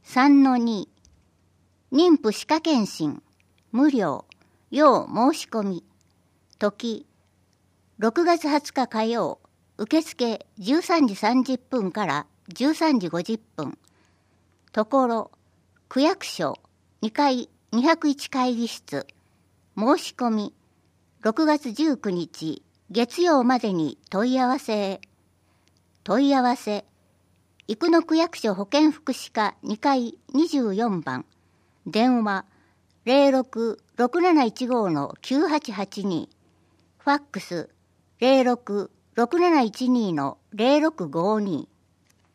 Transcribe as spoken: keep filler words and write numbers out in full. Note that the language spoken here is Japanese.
さんのに 妊婦歯科検診無料要申し込み時ろくがつはつか火曜受付じゅうさんじさんじゅっぷんからじゅうさんじごじゅっぷんところ区役所にかいにひゃくいち会議室申し込みろくがつじゅうくにち月曜までに問い合わせへ問い合わせ生野区役所保健福祉課にかいにじゅうよんばん電話 ゼロろく ろくなないちご きゅうはちはちに ファックス ゼロろく ろくなないちに ゼロろくごに